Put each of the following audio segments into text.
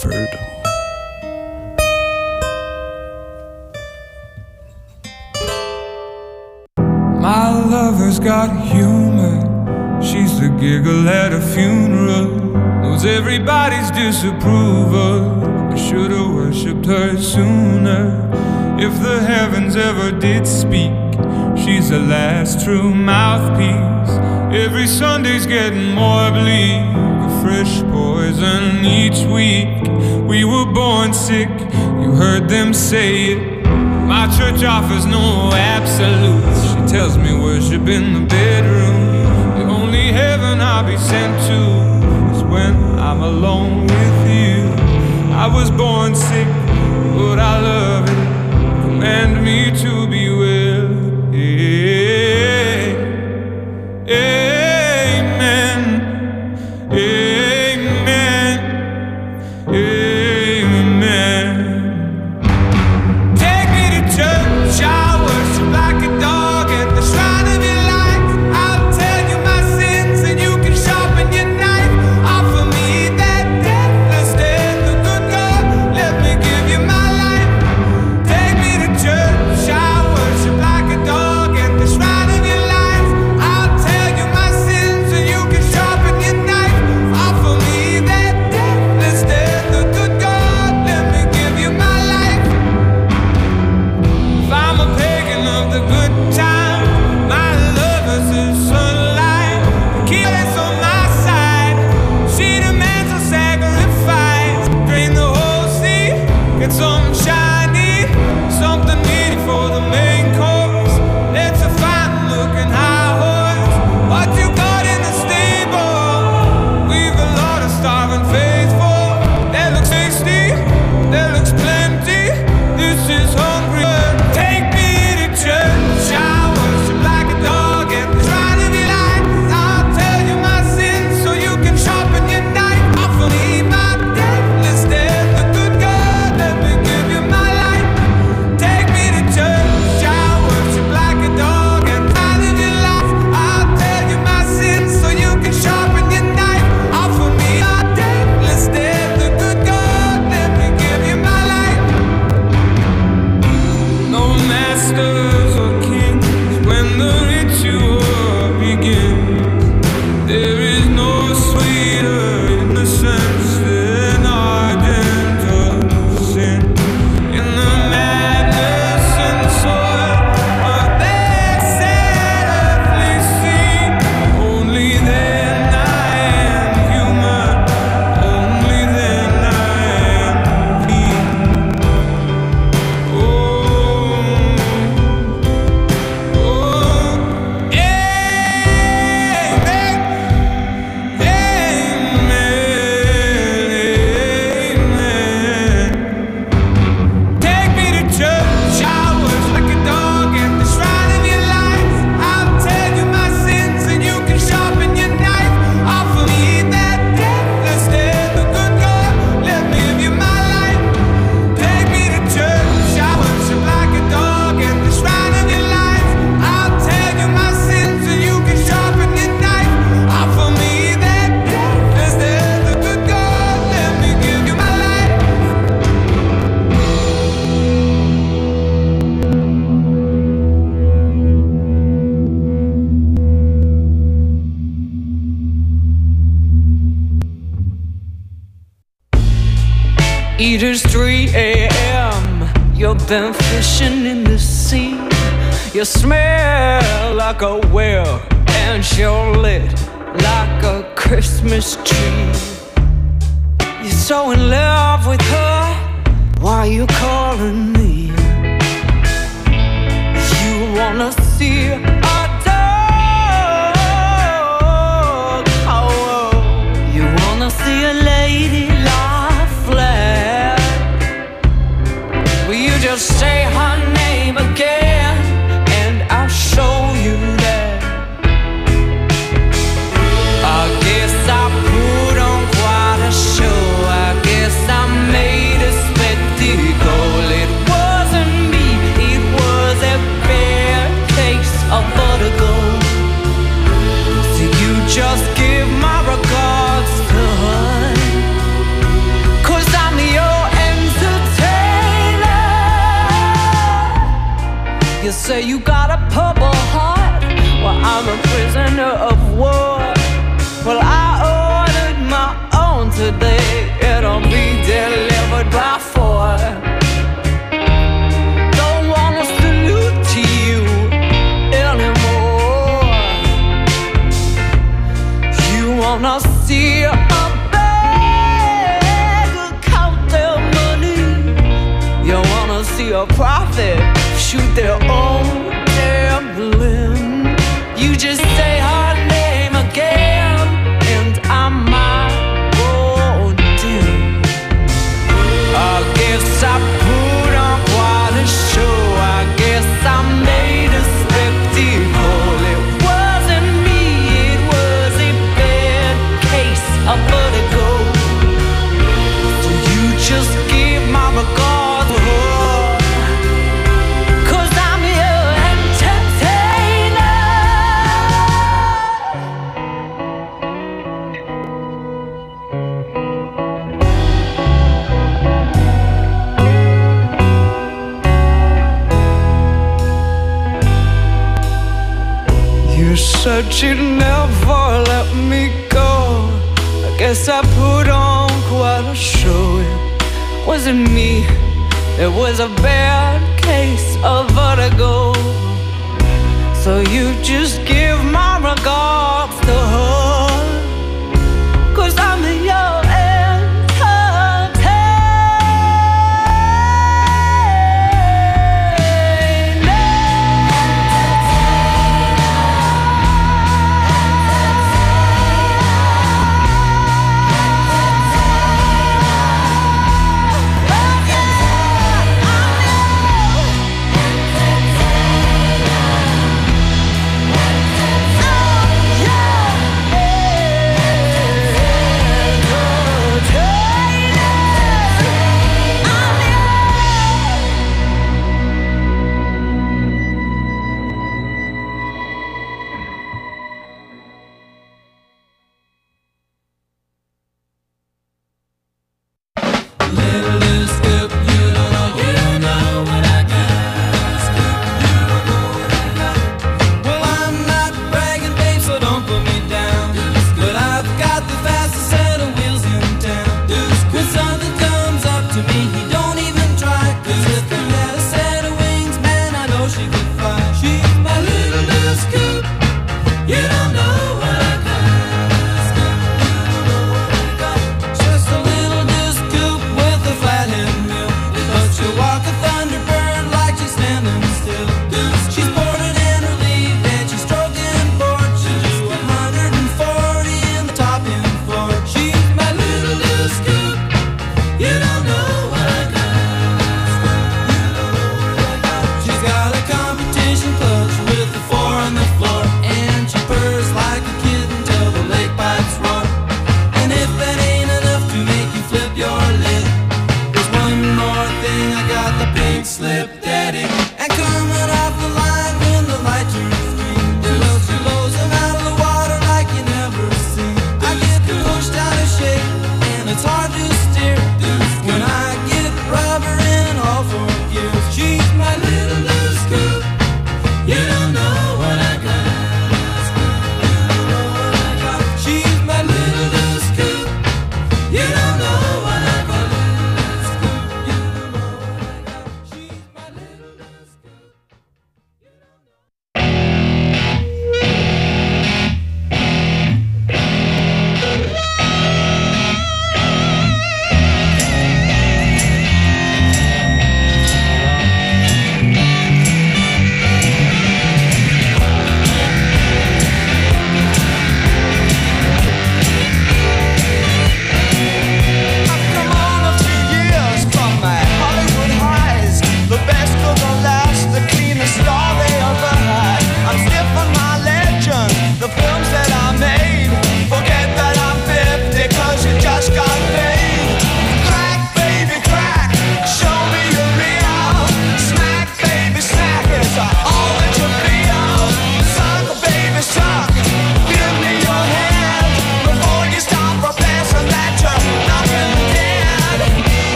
My lover's got humor. She's the giggle at a funeral. Knows everybody's disapproval. I should've worshipped her sooner. If the heavens ever did speak, she's the last true mouthpiece. Every Sunday's getting more bleak, a fresh poison each week. We were born sick, you heard them say it. My church offers no absolutes. She tells me worship in the bedroom. The only heaven I'll be sent to is when I'm alone with you. I was born sick, but I love it. Command me to be well. Amen. Amen. Amen. Take me to church, I worship like a dog at the shrine of your light. I'll tell you my sins and you can sharpen your knife. Offer me that deathless death, the good God, let me give you my life. Take me to church, I worship like a dog at the shrine of your light. I'll tell you my sins and you can sharpen your knife. Offer me that deathless death, the good God, let me give you my life. If I'm a pagan of the good time, my lover's the sunlight. Keep us on my side. She demands a sacrifice. Drain the whole sea, get something shiny, something needy for the main course. Let's a fine looking high horse. What you got in the stable? We've a lot of starving faithful. That looks tasty, that looks plenty. This is hungry. Take me to church, I worship like a dog at the shrine of your light. I'll tell you my sins so you can sharpen your knife. Offer me my deathless death, the good God, let me give you my life. Take me to church, I worship like a dog at the shrine of your light. I'll tell you my sins so you can sharpen your knife. Offer me my deathless death, the good God, let me give you my life. No masters or kings when the ritual begins. There is no sweeter innocence than ardent sin. In the madness and soil of their sad earthly scene, only then I am human. Only then I am clean. Oh, take me to church, I worship like a dog at the shrine of your light. I'll tell you my sins and you can sharpen your knife. Offer me that deathless death, the good God, let me give you my life. Take me to church, I worship like a dog at the shrine of your light. I'll tell you my sins and you can sharpen your knife. Offer me that deathless death, the good God, let me give you my life. It is 3 a.m. You've been fishing in the sea. You smell like a whale and you're lit like a Christmas tree. You're so in love with her. Why you calling me? You wanna see a dog. Oh, you wanna see a lady lie flat. Will you just say her name again and I'll show you that? I guess I put on quite a show. I guess I made a spectacle. It wasn't me, it was a bad case of say you got a purple heart. Well, I'm a prisoner of war. Well, I ordered my own today. It'll be delivered by 4. Don't wanna salute to you anymore. You wanna see a beggar count their money. You wanna see a prophet shoot their own gambling. You just say her name again, and I might go dim. I guess I put on quite a show. I guess I made a spectacle. It wasn't me, it was a bad case of vertigo. So you just give my regard to her. You said you'd never let me go. I guess I put on quite a show. It wasn't me, it was a bad case of vertigo. So you just give my regards to her, 'cause I'm your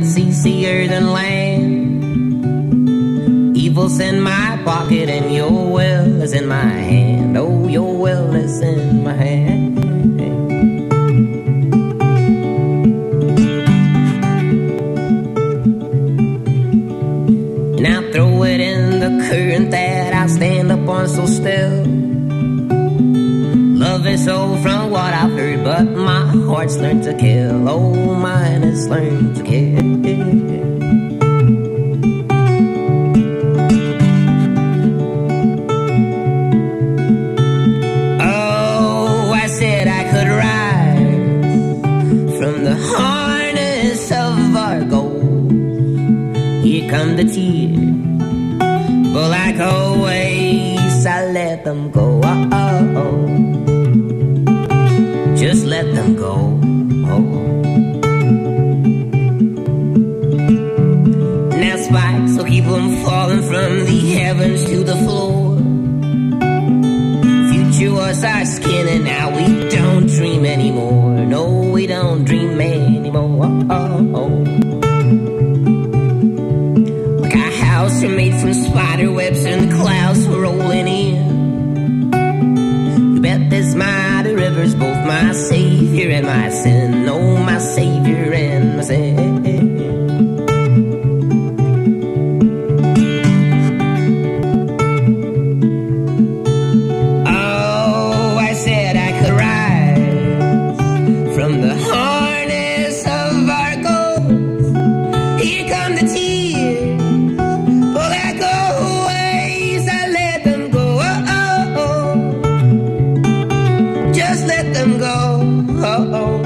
it's easier than land. Evil's in my pocket and your will is in my hand. Oh, your will is in my hand. And I throw it in the current that I stand up on so still. Love is so from what I've heard, but my heart's learned to kill. Oh, mine has learned to kill. Oh, I said I could rise from the harness of our gold. Here come the tears, but like always, I let them go. Oh. Just let them go. Oh. Now spikes will keep them falling from the heavens to the floor. Future was our skin and now we don't dream anymore. No, we don't dream anymore. Oh. Like our house are made from spider webs and the clouds were rolling in. Bet this mighty river's both my savior and my sin. Oh, my savior and my sin. Oh, I said I could rise from the harness of our goals. Here come the tears, but like always, I let them go. Just let them go. Oh.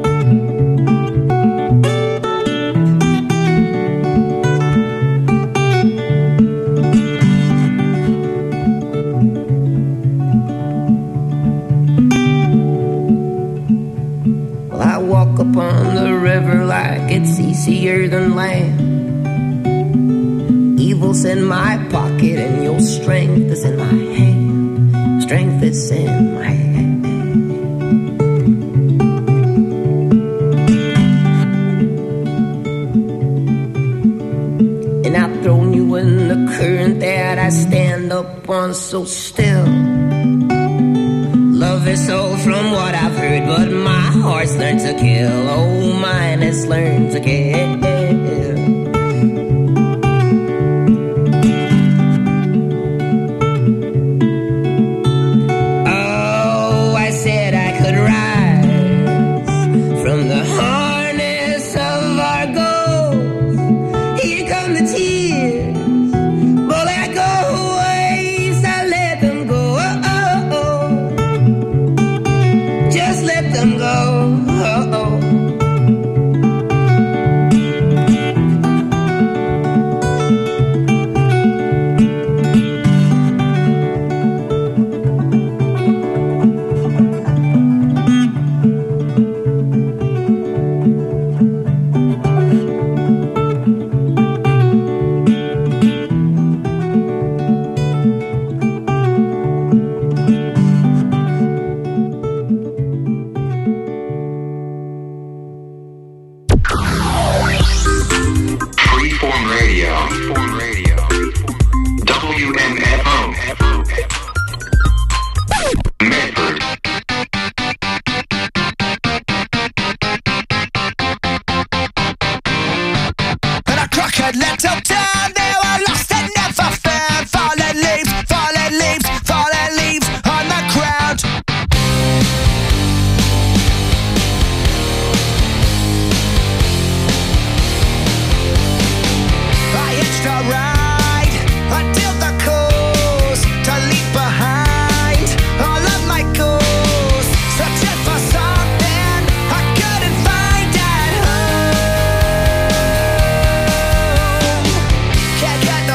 Well, I walk upon the river like it's easier than land. Evil's in my pocket and your strength is in my hand. Strength is in my hand. In the current that I stand up on so still. Love is all from what I've heard, but my heart's learned to kill. Oh, mine has learned to kill. Oh, I said I could rise from the harness of our goals. Here come the tears. Can't get no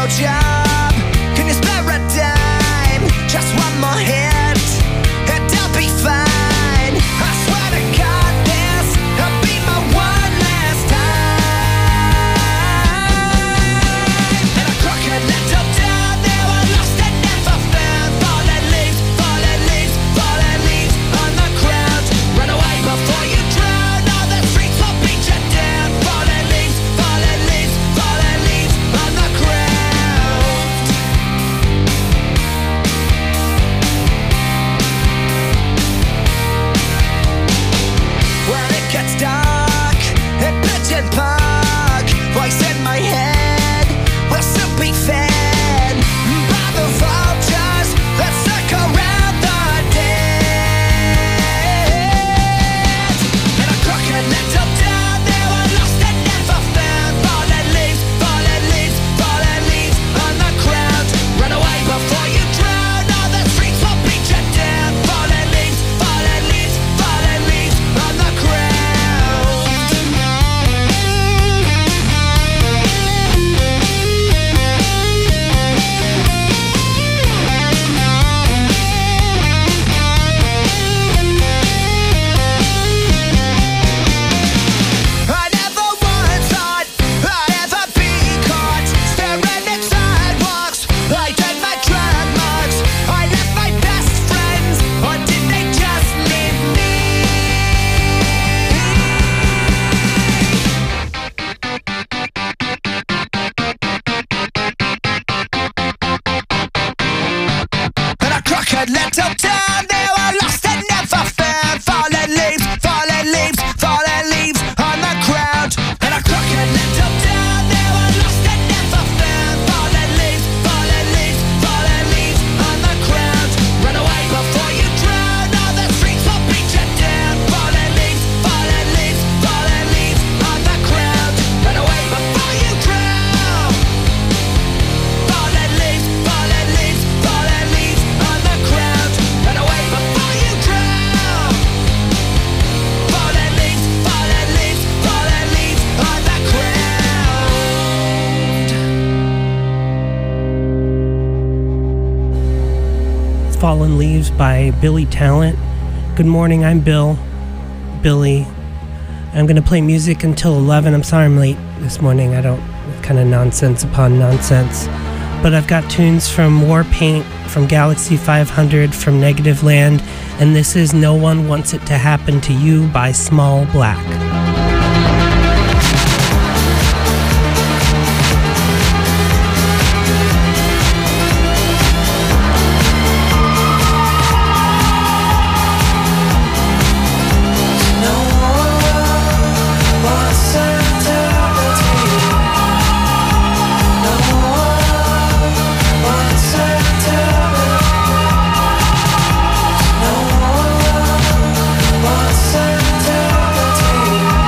crooked little town. They were lost and never found. Fallen leaves, fallen leaves, fallen leaves on the ground. In a crooked little town, they were lost and never found. Fallen leaves, fallen leaves, fallen leaves on the ground. Run away before you drown. All the streets will beat you down. Fallen leaves, fallen leaves, fallen leaves on the ground. Run away before you drown. Fallen leaves, fallen leaves, fallen leaves on the ground. Run away before you drown. Fallen leaves, fallen leaves, fallen leaves on the ground. Fallen Leaves by Billy Talent. Good morning, I'm Billy. I'm going to play music until 11. I'm sorry I'm late this morning. Kind of nonsense upon nonsense. But I've got tunes from Warpaint, from Galaxy 500, from Negative Land, and this is No One Wants It to Happen to You by Small Black. What's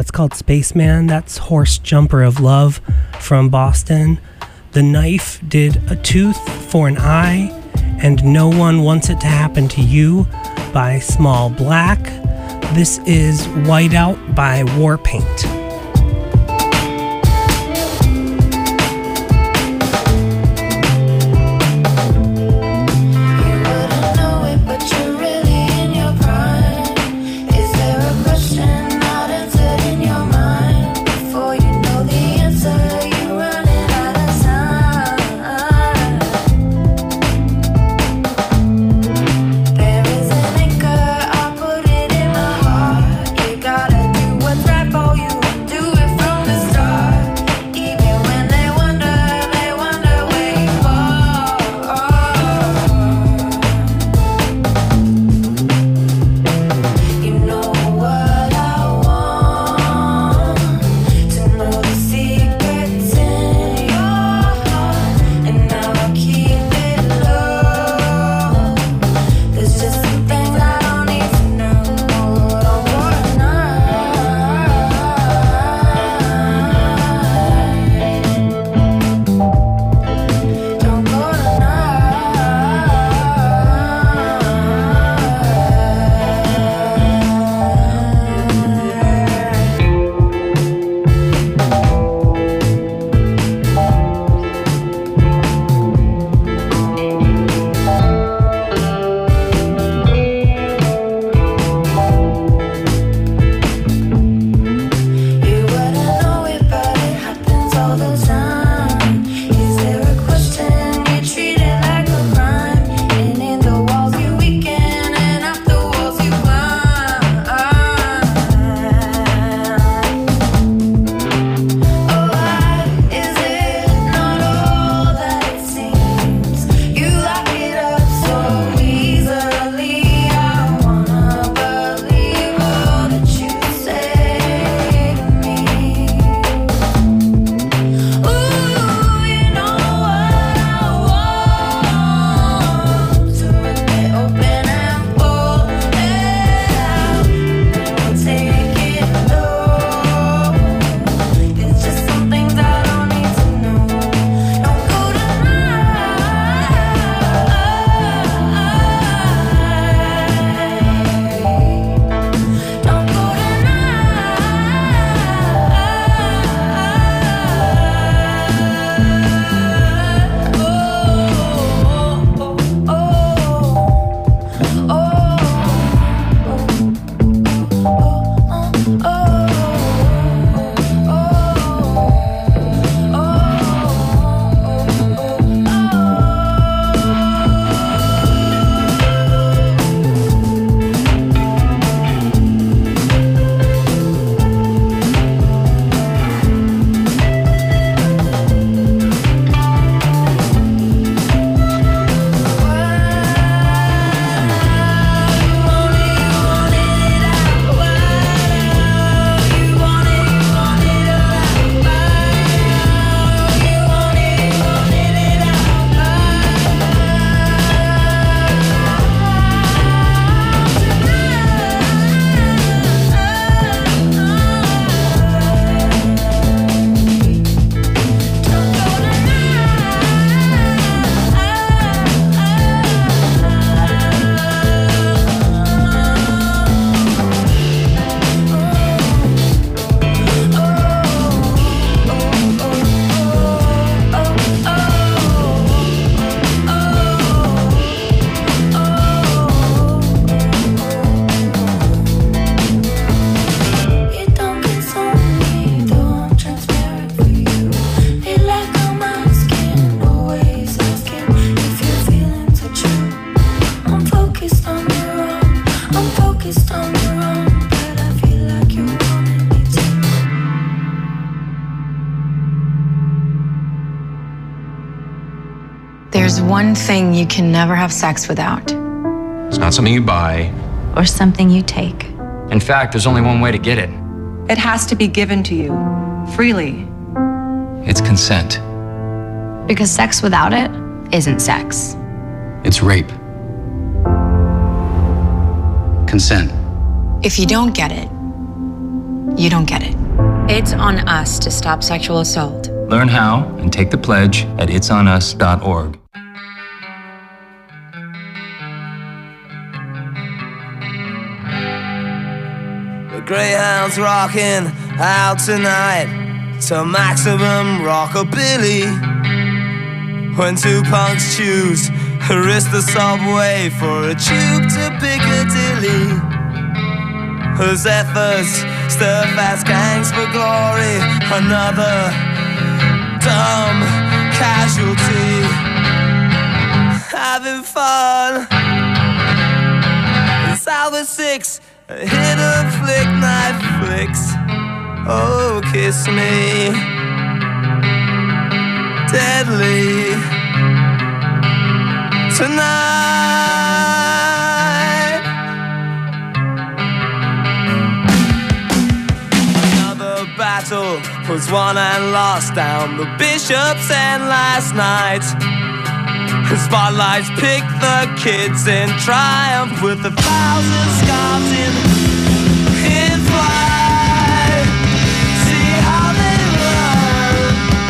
That's called Spaceman. That's Horse Jumper of Love from Boston. The Knife did A Tooth for an Eye and No One Wants It to Happen to You by Small Black. This is Whiteout by Warpaint. There's one thing you can never have sex without. It's not something you buy. Or something you take. In fact, there's only one way to get it. It has to be given to you, freely. It's consent. Because sex without it isn't sex. It's rape. Consent. If you don't get it, You don't get it. It's on us to stop sexual assault. Learn how and take the pledge at itsonus.org. The Greyhound's rocking out tonight to maximum rockabilly. When two punks choose to risk the subway for a tube to Piccadilly. Whose efforts stir fast gangs for glory. Another dumb casualty. Having fun. It's Hour 6. A hit of flick night flicks. Oh, kiss me deadly tonight. Another battle was won and lost down the Bishop's End last night. The spotlights pick the kids in triumph with 1,000 scarves in flight. See how they run.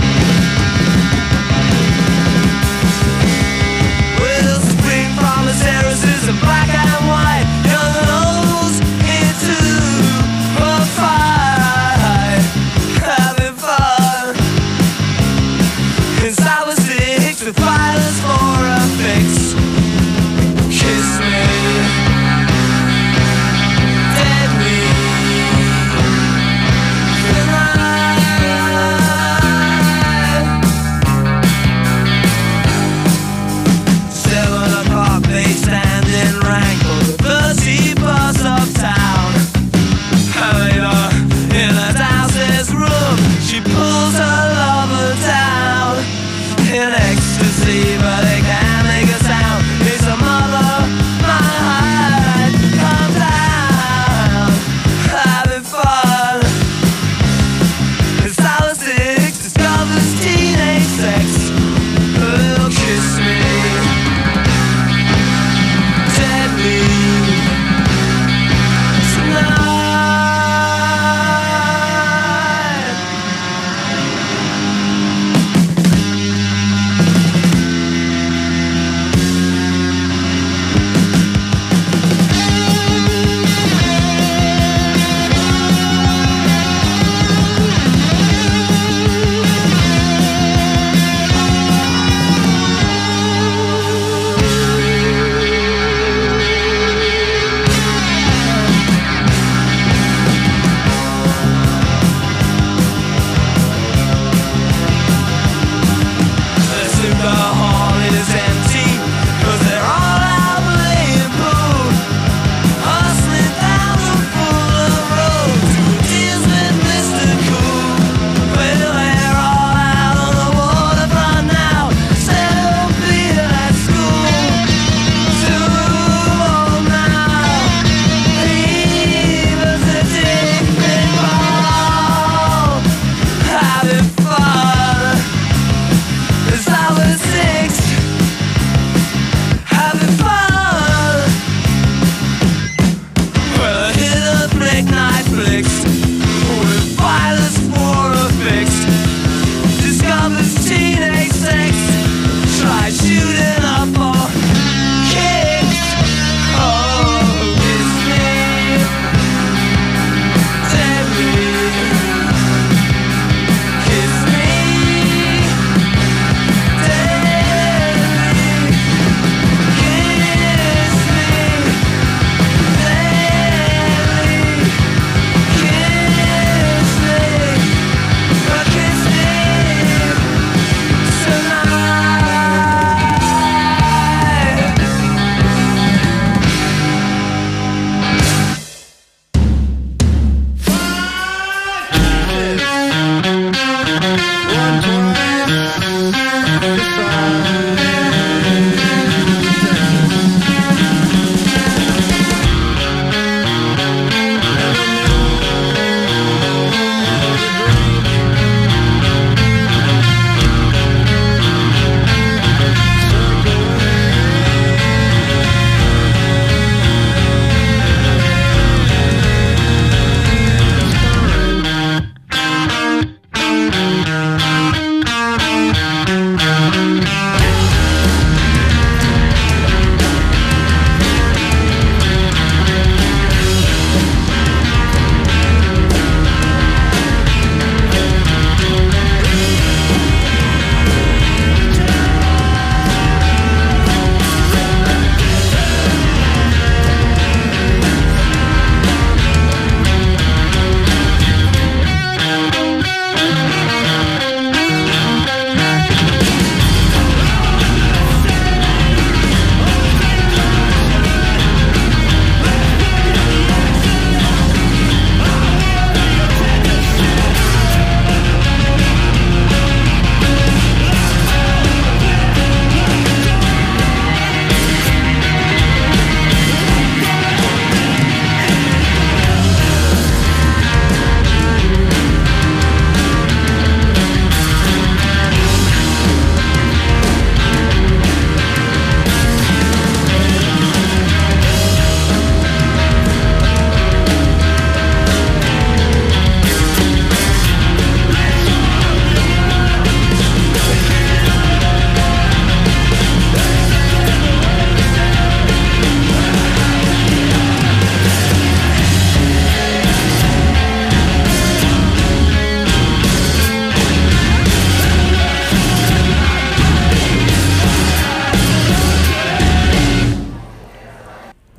With spring promise terraces in black and white. Young nose into a fight. Having fun. Inside was 6 with violence for a fix. Kiss me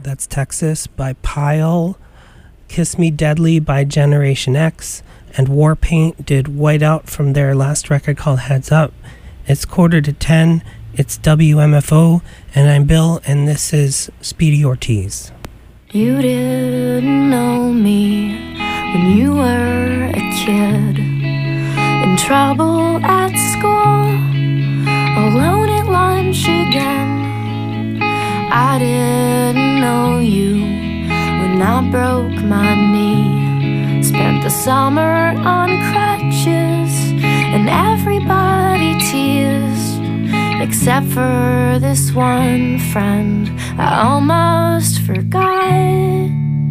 that's Texas, by Pile. Kiss Me Deadly by Generation X. And Warpaint did Whiteout from their last record called Heads Up. It's 9:45. It's WMFO, and I'm Bill, and this is Speedy Ortiz. You didn't know me when you were a kid, in trouble at school, alone at lunch again. I didn't know you when I broke my knee, spent the summer on crutches, and everybody teased, except for this one friend I almost forgot.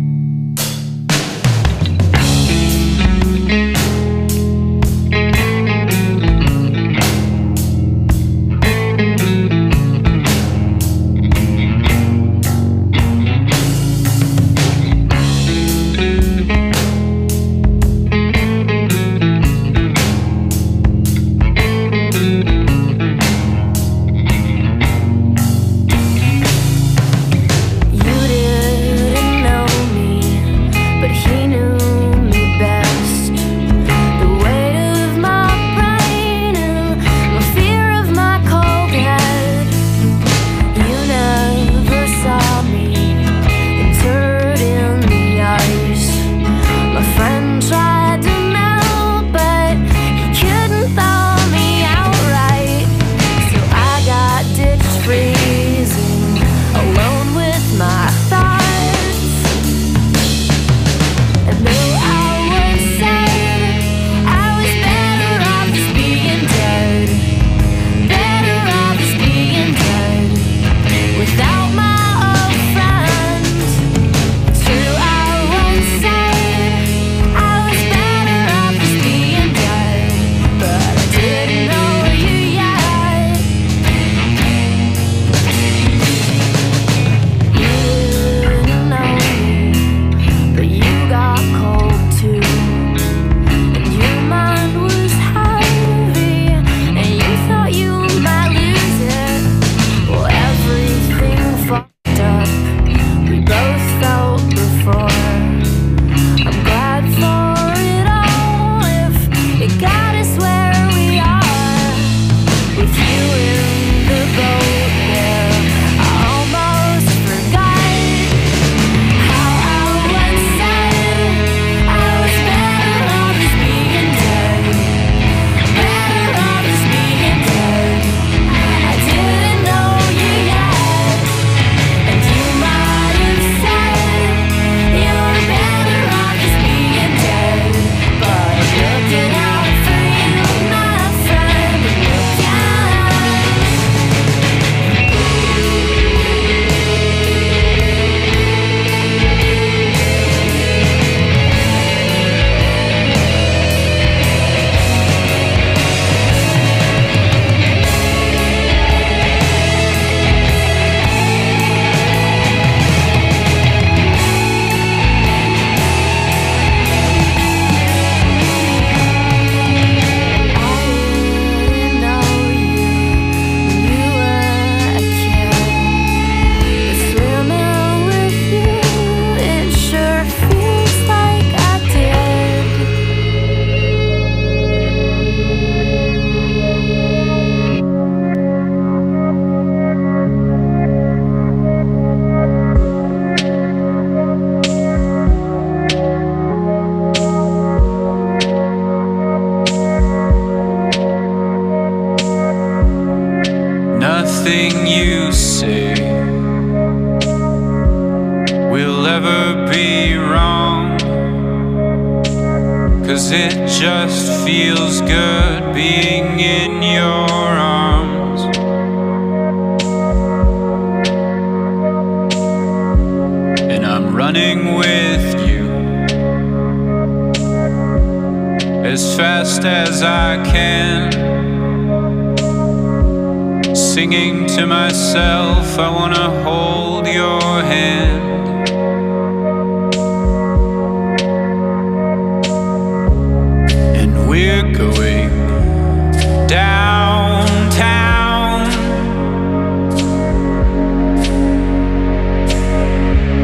Nothing you say will ever be wrong, 'cause it just feels good being in your arms. And I'm running with you as fast as I can, singing to myself, I wanna hold your hand. And we're going downtown,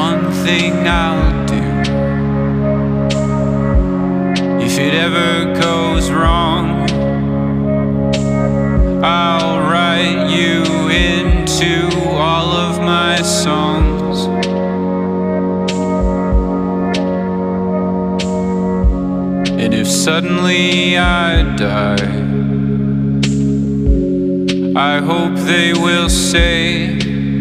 one thing I'll do. If it ever goes wrong, I'll write you into all of my songs. And if suddenly I die, I hope they will say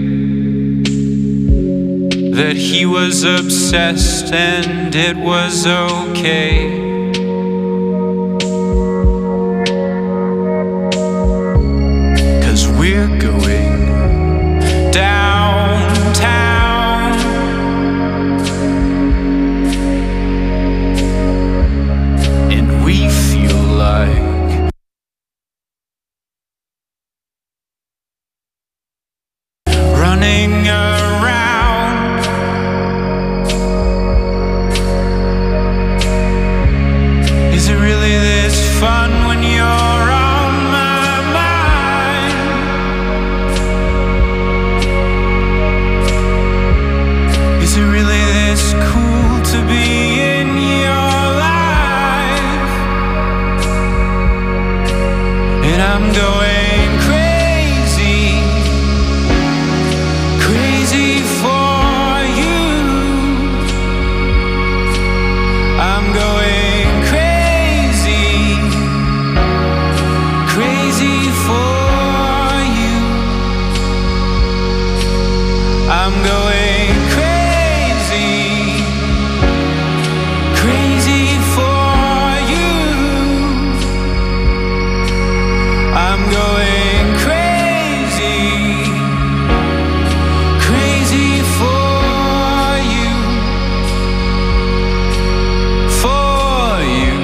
that he was obsessed and it was okay. 'Cause we're going downtown, and we feel like running around. Is it really this fun when you're on my mind? Is it really this cool to be in your life? And I'm going crazy, crazy for you. I'm going crazy, crazy for you. I'm going crazy, crazy for you. I'm going crazy, crazy for you, for you.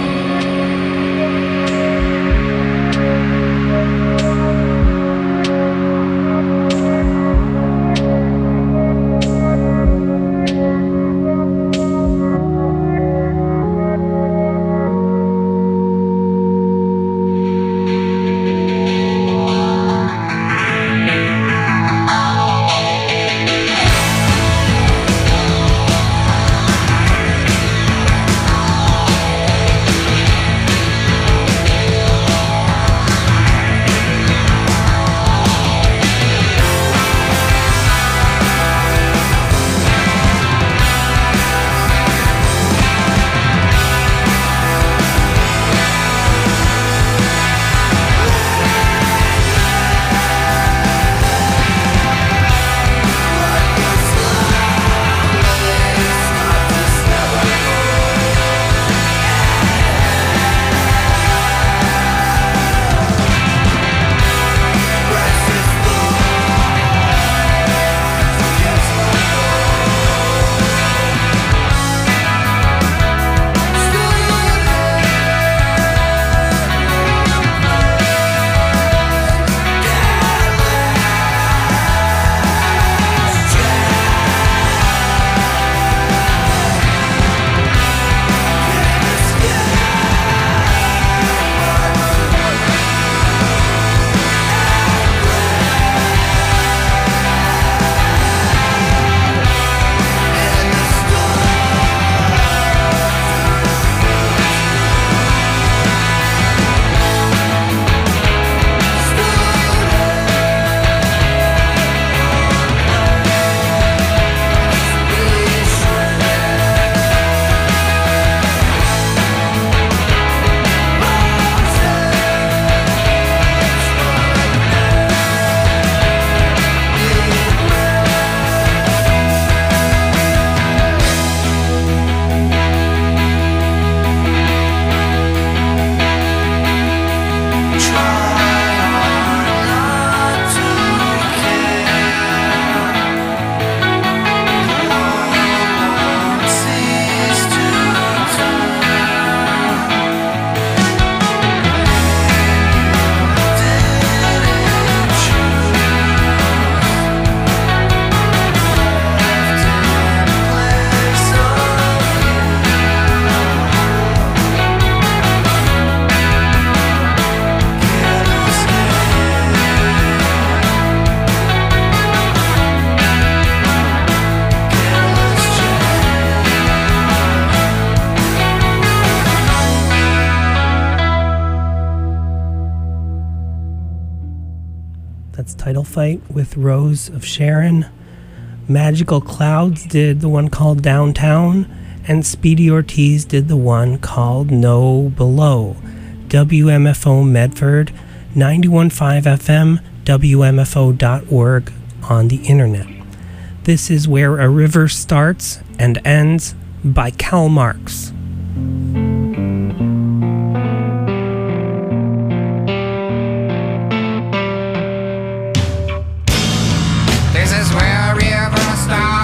title fight with Rose of Sharon. Magical Clouds did the one called Downtown, and Speedy Ortiz did the one called No Below. WMFO Medford, 91.5 FM, WMFO.org on the internet. This is Where a River Starts and Ends by Karl Marx. This is where a river starts